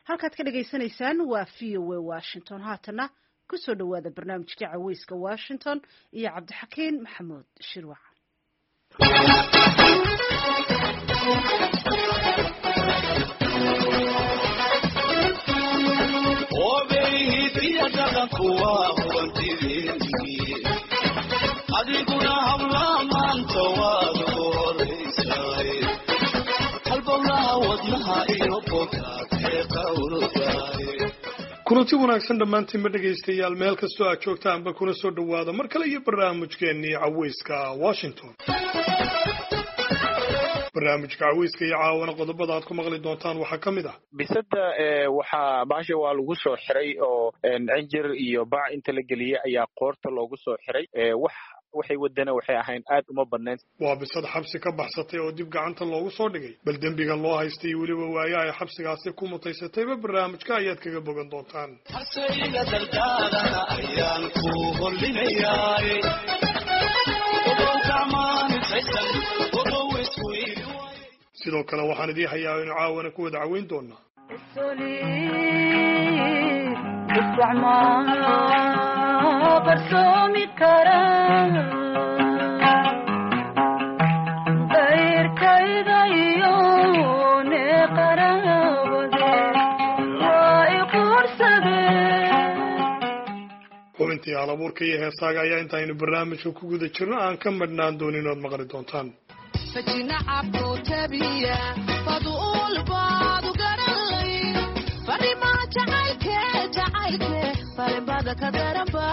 halkaad ka dhageysanaysaan waa VOA Washington haatana kusoo dhawaada barnaamijka caweyska Washington iyo Cabdixakiin Maxamuud Shirwac. kulanti wanaagsan dhammaantiin ma dhegaystayaal meel kastoo aad joogtaanba kuna soo dhawaada mar kale iyo barnaamijkeennii caweyska Washington. barnaamijka caweyska iyo caawana qodobada aad ku maqli doontaan waxaa ka mid ah bisada waxaa baasha waa lagu soo xiray oo cinjir iyo baac inta la geliyay ayaa qoorta loogu soo xiray waxay wadana waxay ahayn aad uma badnayn. waa bisad xabsi ka baxsatay oo dib gacanta loogu soo dhigay bal dembiga loo haystay weliba waayaha ay xabsigaasi ku mutaysatayba barnaamijka ayaad kaga bogan doontaan. sidoo kale waxaan idii hayaa inuu caawana ku wada caweyn doonaa xubintii halabuurka iyo heesaaga ayaa intaaynu barnaamijka ku guda jirno aan ka madhnaan doonin ood maqli doontaan. فجينا عبدو تبيا فضول بعض وقرالي فرما جعلك فرما كدربا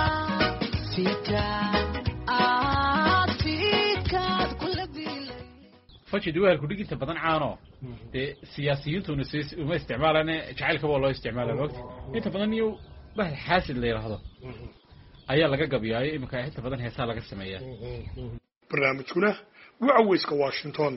فيك كل بيلي فجد وهل كل جيت بدن عانو سياسيين وما استعمالنا جعلك والله استعمال الوقت انت بدن يو به حاسد لي هذا ayaa laga gabiyaay imika inta badan heesaa laga sameeyaa. barnaamijkuna waa caweyska Washington.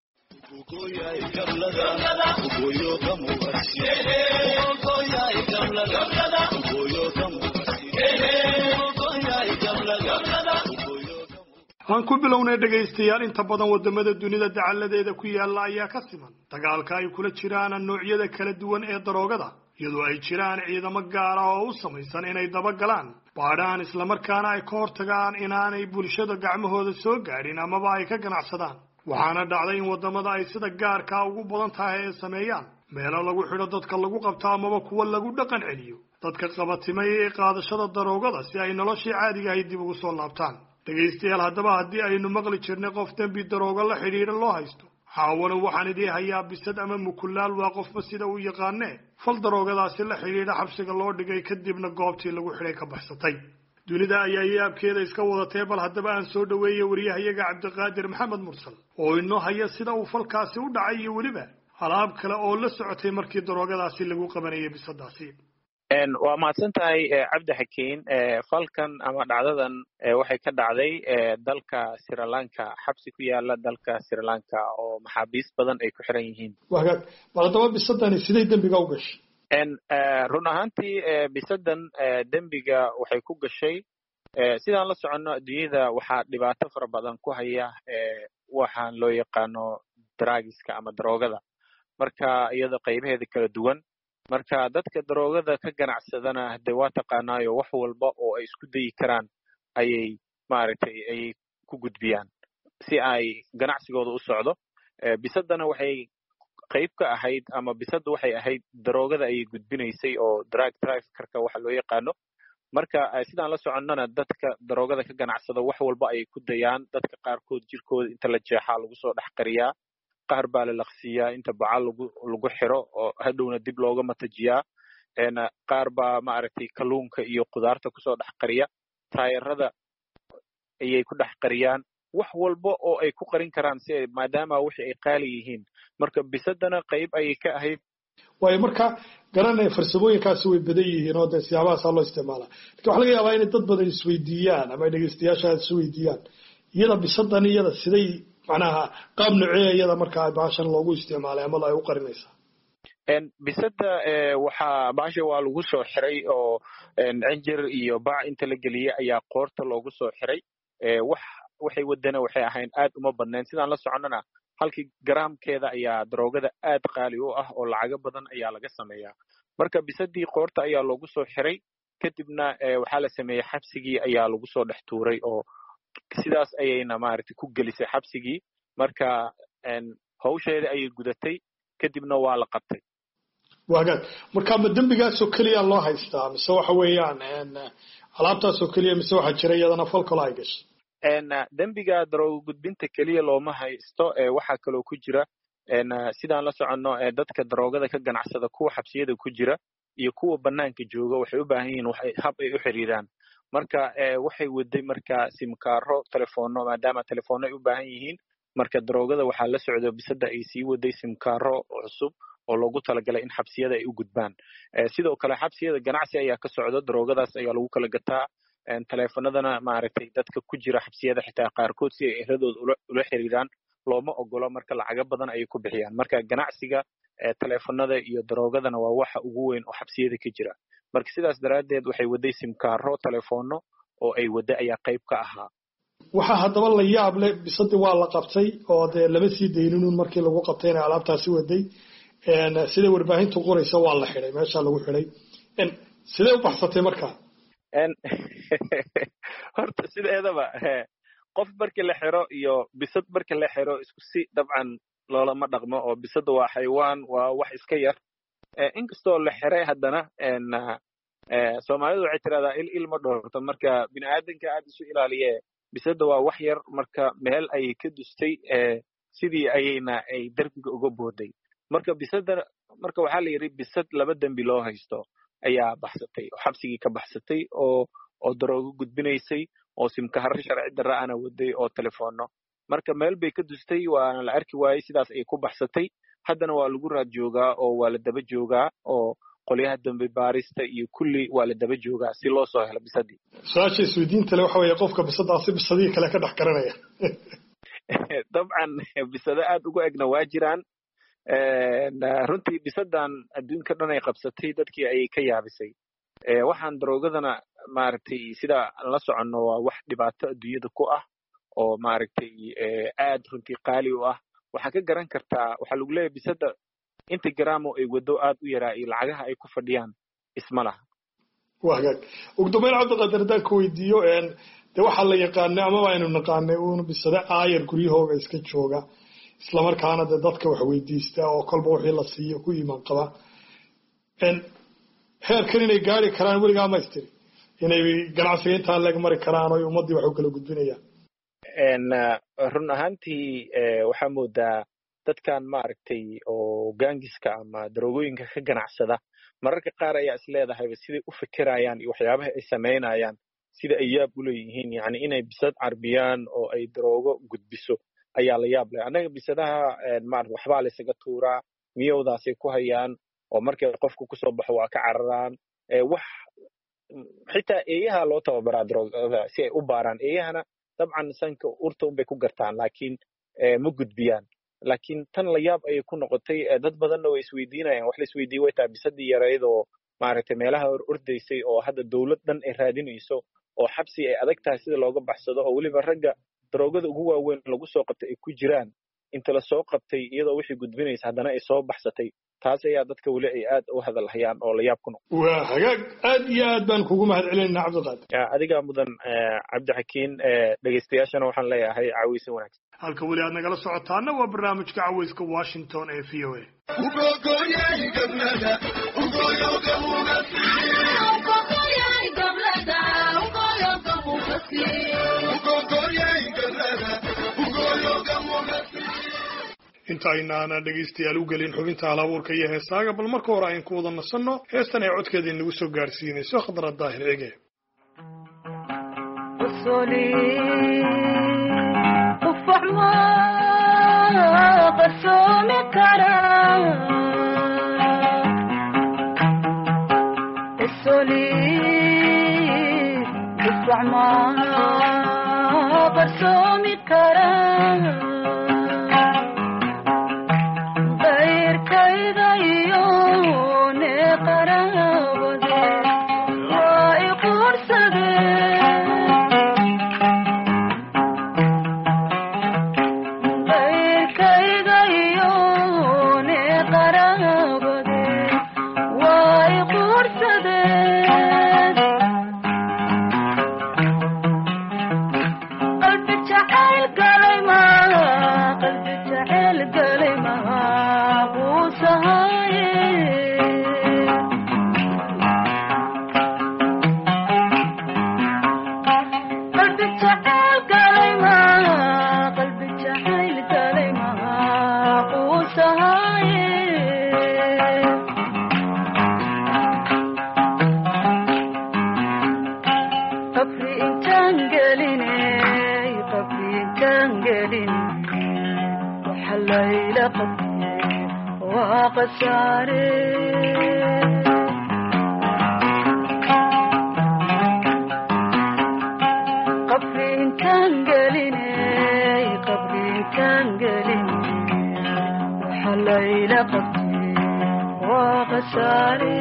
aan ku bilownay dhagaystayaal inta badan wadamada dunida dacaladeeda ku yaala ayaa ka siman dagaalka ay kula jiraan noocyada kala duwan ee daroogada iyadoo ay jiraan ciidamo gaar ah oo u samaysan inay daba galaan baadhaan isla markaana ay ka hortagaan inaanay bulshada gacmahooda soo gaadhin amaba ay ka ganacsadaan. waxaana dhacday in wadamada ay sida gaarka ugu badan tahay ay sameeyaan meelo lagu xidho dadka lagu qabto amaba kuwa lagu dhaqan celiyo dadka qabatimay ee qaadashada daroogada si ay noloshii caadiga ahayd dib ugu soo laabtaan. dhagaystayaal haddaba haddii aynu maqli jirnay qof dembi darooga la xidhiidha loo haysto caawana waxaan idii hayaa bisad ama mukulaal waa qofba sida uu yaqaanee fal daroogadaasi la xidhiidha xabsiga loo dhigay kadibna goobtii lagu xidhay ka baxsatay. dunida ayaa yaabkeeda iska wadatee bal haddaba aan soo dhaweeyey wariyahayaga Cabdiqaadir Maxamed Mursal oo inoo haya sida uu falkaasi u dhacay iyo weliba alaab kale oo la socotay markii daroogadaasi lagu qabanayay bisadaasi. waa mahadsantahay Cabdixakiin. falkan ama dhacdadan waxay ka dhacday dalka Sri Lanka, xabsi ku yaala dalka Sri Lanka oo maxaabiis badan ay ku xiran yihiin. wagaag bal haddaba bisadani siday dembiga u gashay? run ahaantii bisadan dembiga waxay ku gashay sidaan la soconno adduunyada waxaa dhibaato fara badan ku haya waxaan loo yaqaano drugska ama daroogada marka iyada qaybaheeda kala duwan. marka dadka daroogada ka ganacsadana hadee waa taqaanaayo wax walba oo ay isku dayi karaan ayay maaragtay ay ku gudbiyaan si ay ganacsigooda u socdo. bisadana waxay qayb ka ahayd ama bisadu waxay ahayd daroogada ayay gudbinaysay oo drug traffickerka waxa loo yaqaano. marka sidaan la soconnana dadka daroogada ka ganacsada wax walba ayay ku dayaan. dadka qaarkood jirkooda inta la jeexaa lagu soo dhex qariyaa, qaar baa la laqsiyaa inta bacal lagu xiro oo hadhowna dib looga matajiyaa. qaar baa maaragtay kalluunka iyo qudaarta kusoo dhex qariya, taayarada ayay ku dhex qariyaan, wax walba oo ay ku qarin karaan si maadaama wixii ay qaali yihiin. marka bisadana qayb ayay ka ahayd. waayo marka garanay farsamooyinkaasi way badan yihiin oo siyaabahaas loo isticmaalaa. laakiin waxaa laga yaabaa in dad badan isweydiiyaan ama dhagaystayaasha isweydiiyaan iyada bisadan iyada siday macnaha qaab noocee iyada marka baashan loogu isticmaalay ama ay u qarinaysaa. bisada waxaa baasha waa lagu soo xiray oo cinjir iyo baac inta la geliyay ayaa qoorta loogu soo xiray. waxay wadana waxay ahayn aad uma badnayn. sidaan la soconnana halkii garaamkeeda ayaa daroogada aad qaali u ah oo lacago badan ayaa laga sameeyaa marka bisadii qoorta ayaa loogu soo xiray kadibna waxaa la sameeyey xabsigii ayaa lagu soo dhex tuuray oo sidaas ayayna maaragtay ku gelisay xabsigii marka hawsheeda ayay gudatay kadibna waa la qabtay waagaag marka ma dembigaasoo keliya loo haystaa mise waxa weeyaan alaabtaasoo keliya mise waxaa jira iyadana fal kalo ay gashay dembiga daroogo gudbinta keliya looma haysto waxaa kaloo ku jira sidaan la soconno dadka daroogada ka ganacsada kuwa xabsiyada ku jira iyo kuwa banaanka jooga waxay u baahan yihiin hab ay u xiriiraan marka waxay waday marka simkaaro telefono maadaama telefono ay u baahan yihiin marka daroogada waxaa la socdo bisada ay sii waday simkaaro cusub oo loogu talagalay in xabsiyada ay u gudbaan sidoo kale xabsiyada ganacsi ayaa ka socdo daroogadaas ayaa lagu kala gataa telefonadana maaragtay dadka ku jira xabsiyada xitaa qaarkood si ay ehladooda ula xiriiraan looma ogolo marka lacaga badan ayay ku bixiyaan marka ganacsiga telefonada iyo daroogadana waa waxa ugu weyn oo xabsiyada ka jira marka sidaas daraaddeed waxay waday simkaaro telefono oo ay wada ayaa qayb ka ahaa waxaa haddaba la yaab leh bisadii waa la qabtay oo dee lama sii dayninun markii lagu qabtay inay alaabtaasi waday sida warbaahintu qoraysa waa la xidhay meesha lagu xidhay sidee u baxsatay markaa horta sideedaba qof markii la xiro iyo bisad markii la xiro isku si dabcan loolama dhaqmo oo bisada waa xayawaan waa wax iska yar inkastoo la xiray haddana soomaalidu waxay tiraahdaa il ma dhoorto marka bini aadanka aad isu ilaaliye bisada waa wax yar marka meel ayay ka dustay sidii ayayna ay derbiga uga booday marka bisada marka waxaa la yidhi bisad laba dembi loo haysto ayaa baxsatay oo xabsigii ka baxsatay oo daroogo gudbinaysay oo simkaharo sharci darra ana waday oo telefono marka meel bay ka dustay waana la arki waayey sidaas ay ku baxsatay haddana waa lagu raad joogaa oo waa la daba joogaa oo qolyaha dambe baarista iyo kulli waa la daba joogaa si loo soo helo bisadii su-aasha isweydiinta le waxa weeye qofka bisadaasi bisadihii kale ka dhex garanaya dabcan bisado aad ugu egna waa jiraan runtii bisadan adduunka dhan ay qabsatay dadkii ayay ka yaabisay waxaan daroogadana maaragtay sida la soconno waa wax dhibaato adduunyada ku ah oo maaragtay aad runtii qaali u ah waxaa ka garan kartaa waxaa lagu leeyahay bisada inta garaamo ay wado aad u yaraa iyo lacagaha ay ku fadhiyaan isma laha waa hagaag ugu dambeyn cabdiqaadir haddaan ka weydiiyo dee waxaa la yaqaanay amaba aynu naqaanay uun bisade aayar guryahooga iska jooga islamarkaana dee dadka wax weydiista oo kolba wixii la siiyo ku iimaan qaba heerkan inay gaari karaan weligaa maystiri inay ganacsiga intaa leeg mari karaan oo ummaddii wax u kala gudbinayaan run ahaantii waxaa moodaa dadkan maaragtay oo gaangiska ama daroogooyinka ka ganacsada mararka qaar ayaa is leedahayba siday u fikirayaan iyo waxyaabaha ay samaynayaan sida ay yaab u leeyihiin yani inay bisad carbiyaan oo ay daroogo gudbiso ayaa la yaab leh annaga bisadaha maarata waxbaa laysaga tuuraa miyowdaasay ku hayaan oo markay qofku kusoo baxo waa ka cararaan wax xitaa eeyaha loo tababaraa daroogada si ay u baaraan eeyahana dabcan sanka urta unbay ku gartaan laakiin ma gudbiyaan laakiin tan la yaab ayay ku noqotay dad badanna way isweydiinayaan wax la isweydiiyey way tahay bisadii yarayd oo maaragtay meelaha ordaysay oo hadda dawlad dhan ay raadinayso oo xabsi ay adag tahay sida looga baxsado oo weliba ragga daroogada ugu waaweyn lagu soo qabtay ay ku jiraan inta la soo qabtay iyadoo wixii gudbinaysa haddana ay soo baxsatay taas ayaa dadka weli ay aad u hadalhayaan oo la yaab ku noqo waa hagaag aad iyo aad baan kugu mahad celinaynaa cabdiqaadir adigaa mudan cabdixakiin dhegaystayaashana waxaan leeyahay cawaysan wanaagsan halka weli aad nagala socotaana waa barnaamijka cawayska washington ee v o a inta aynaana dhegaystayaal u gelin xubinta halabuurka iyo heesaaga bal marka hore aynu ku wada nasanno heestan ay codkeeda inagu soo gaarsiinayso khadra daahir cige Kay khasaare qabrintaan gelinay qabrintaan gelinay waxa layla qabtay waa khasaare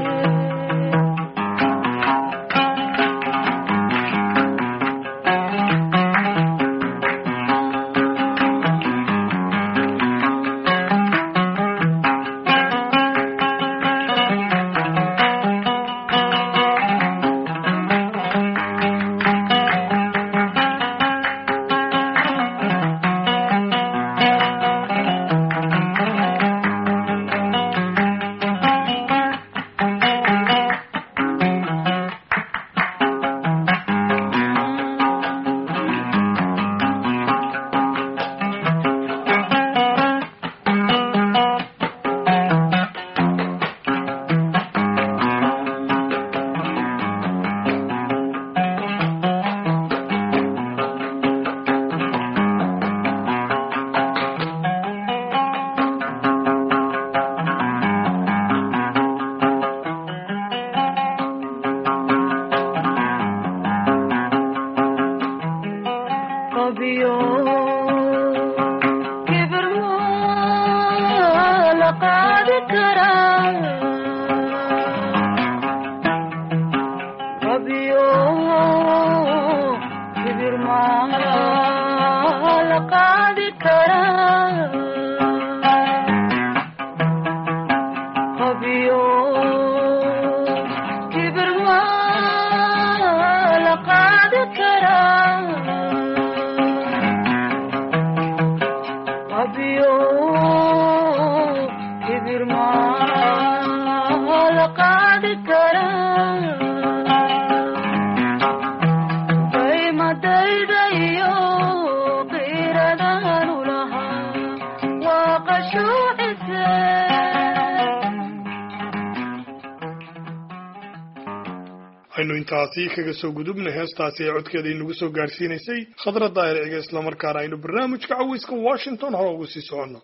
aynu intaasi kaga soo gudubna heestaasi ee codkeeda inagu soo gaarsiinaysay khadra daahirciga isla markaana aynu barnaamijka caweyska Washington hore ugu sii socono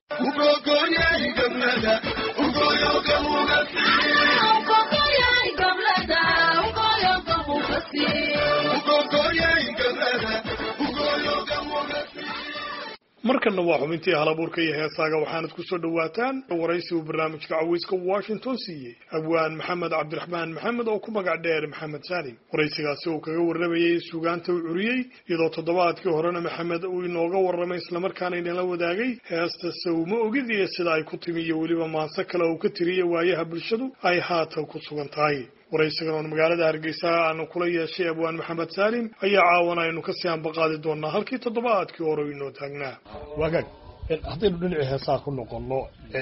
markana waa xubintii halabuurka iyo heesaaga waxaanad ku soo dhawaataan waraysi uu barnaamijka caweyska Washington siiyey abwaan maxamed cabdiraxmaan maxamed oo ku magac dheer maxamed saalim waraysigaasi uu kaga warramayay suugaanta uu curiyey iyadoo toddobaadkii horena maxamed uu inooga warramay isla markaana inala wadaagay heesta sawma ogid iyo sida ay ku timi iyo weliba maanse kale uu ka tiriyey waayaha bulshadu ay haatan ku sugan tahay waraysigan oo magaalada Hargeysa aanu kula yeeshay abwaan maxamed saalim ayaa caawana aynu ka sii anbaqaadi doonaa halkii toddobaadkii hore inoo taagnaa wagaag haddaynu dhinacii heesaa ku noqono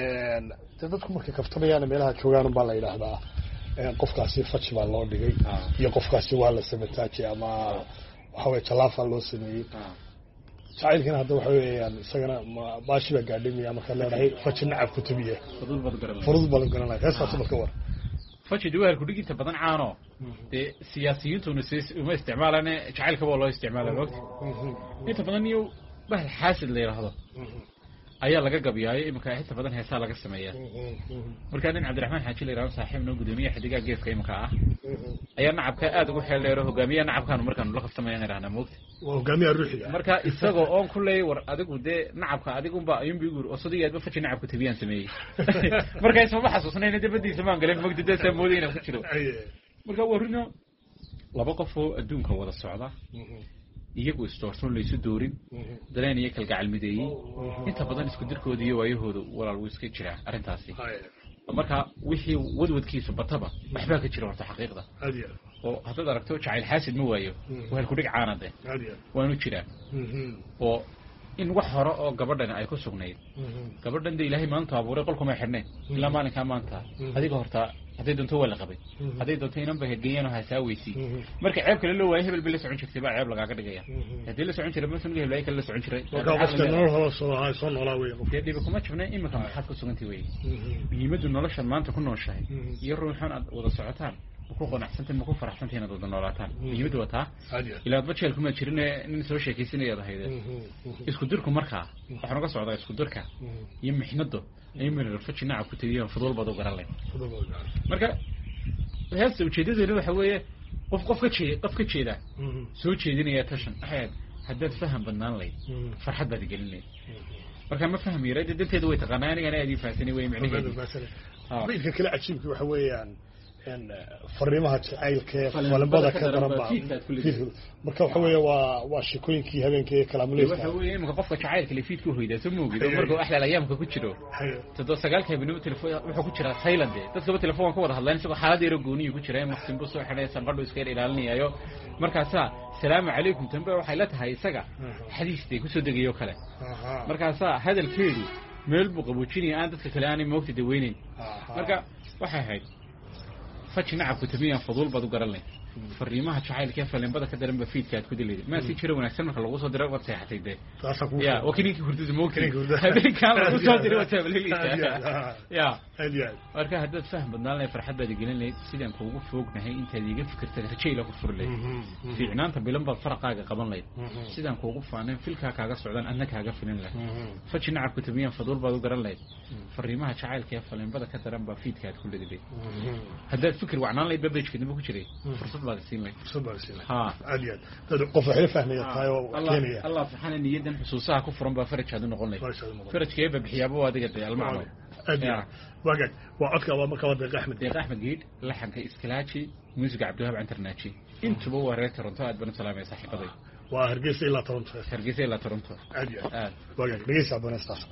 dee dadku markay kaftamayaan meelaha joogaan baa la yidhaahdaa qofkaasi faji baa loo dhigay iyo qofkaasi waa la samataaji ama waxa weye jalaafa loo sameeyey jacaylkana hadda waxa weeyaan isagana baashi baa gaadhimaya markaad leedahay faji nacab ku tabiya fudud baad garanaya heestaasi marka war faji duwaal ku dhiginta badan caano de siyaasiyiintuna uma isticmaalaan jacaylka waa loo isticmaalaa waqti inta badan iyo bahal xaasid la yiraahdo ayaa laga gabiyaay imka inta badan heesaa laga sameeyaa marka nin cabdiraxmaan xaaji la yiraahdo saaxiibna gudoomiye xidigaa geeska imka ah ayaa nacabka aad ugu xeel dheer hogaamiyaha nacabkan markaan la qabtamayaan iraahna moogta hogaamiyaha ruuxiga marka isagoo oon kulay war adigu de nacabka adigunba ayun bigur oo sadigeedba faji nacabka tabiyaan sameeyay marka isma xasuusnayna dabadiisa maan galeen moogta de samoodayna ku jiro marka warino laba qof oo adduunka wada socda iyagu istoorsan laysu doorin dareen iyo kalgacal mideeyay inta badan isku dirkoodii iyo waayahooda walaal uu iska jira arintaasi marka wixii wadwadkiisu bataba waxba ka jira horta xaqiiqda oo hadda aragto jacayl xaasid ma waayo wahal ku dhig caanade waanu jira oo in wax hore oo gabadhan ay ku sugnayd gabadhan de ilaahay maanta abuuray qolkuma xirneen ilaa maalinka maanta adiga horta haday doonto wala qabay haday doonto inaan baahgeeyano hasaaweysi marka ceeb kale loo waayay hebel bil socon jirtay baa ceeb lagaaga dhigaya hadii la socon jiray ma sunniga hebel ay kala socon jiray marka qofka nolol hoos oo ay soo noolaa weey hadii kuma jabnay imika maxaad ku sugantay weey muhiimadu nolosha maanta ku nooshahay iyo ruuxan aad wada socotaan ku qanacsanteen ma ku faraxsanteen inaad wada noolaataan muhiimadu waa taa ilaa bajeel kuma jirin in soo sheekaysanayad hayde isku dirku marka waxaan uga socdaa isku dirka iyo mixnado ayman faji nacab ku tabiyan fudul bad u garan leh marka heesta ujeedadeedu waxa weeye qof ka jeeda soo jeedinaya tashan haddaad faham badnaan lahayd farxad baad gelin lahayd marka ma fahmi yaray danteedu way taqaanaa anigana aad ii faahsanay way macnaheedu midka kale cajiibka waxa weeyaan fariimaha jacaylka falambada ka daran baa marka waxa weeye waa shikooyinkii habeenkii kalaamuleyska waxa weeye imka qofka jacaylka le fiidku hoyda soo moogid markuu axlaal ayaamka ku jiro todo sagaalka habeenimo telefoon wuxuu ku jiraa silent dadka telefoon ka wada hadlaan isagoo xaalad yar gooniyo ku jira maqsin buu soo xidhay sanqadhu iska ilaalinayo markaasa salaamu calaykum tanba waxay la tahay isaga xadiistay ku soo degayo kale markaasa hadalkeedu meel buu qaboojinaya aan dadka kale aanay moogta daweynayn marka waxay ahayd faji nacabku tabiyan fudul bad u garan leh fariimaha jacaylka faleenbada ka daran ba fiidka aad ku dileeday ma si jira wanaagsan marka lagu soo diray wad seexatay de ya wakiinki hurdada moogta habeenkan lagu soo diray wad taableeyay ya marka haddaad faham badnaan leh farxad baad gelin lahayd sidaan kuugu foognahay intaad iga fikirtay rajayla ku furlay fiicnaanta bilan baad farqaaga qaban lahayd sidaan kuugu faanay filka kaaga socdaan anna kaaga filin lahayd faji nacabku tabiyan fudul baad u garan lahayd fariimaha jacaylka faleenbada ka daran ba fiidka aad ku dileeday haddaad fikir wacnaan lahayd babajka dib ku jiray بعد السينما ها عادي هذا قف حلو فهمي تايو كينيا الله سبحانه نيدن حسوسها كفرن با فرج هذا نقول لك فرج كيف بحيابه وادقه المعنى واقعد وعدك marka wada Deeq Axmed Geed laxanka iskilaachi music Abdulwahab Internachi intuba wareer Toronto aad baan salaamay saaxiibaday waa Hargeysa ilaa Toronto aad واقعد dhageysa abonestaas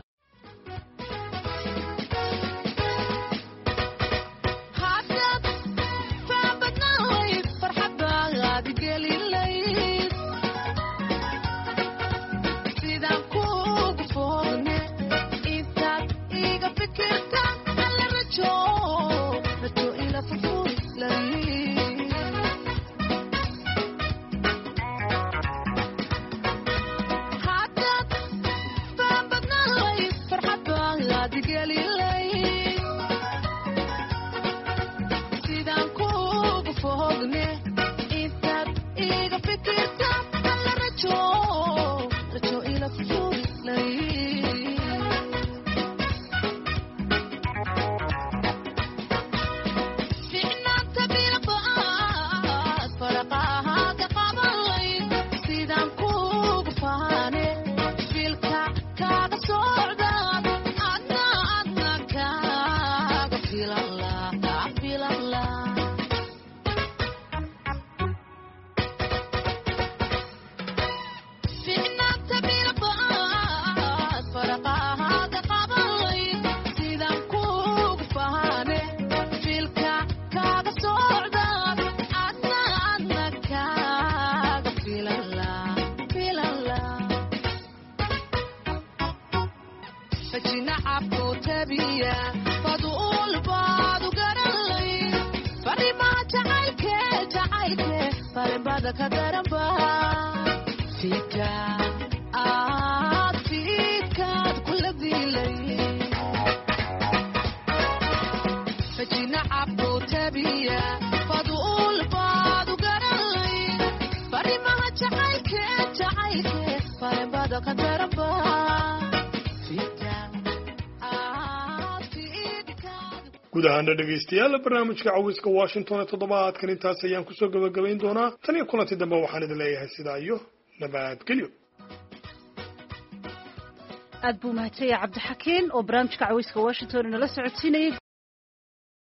gudahaana dhegaystayaal barnaamijka cawiska Washington toddobaadkan intaas ayaan ku soo gabagabayn doonaa tan iyo kulanti dambe waxaan idin leeyahay sidaa iyo nabadgelyo aad buu mahadsanyahay Cabdi Xakiin oo barnaamijka cawiska Washington nala socodsiinayay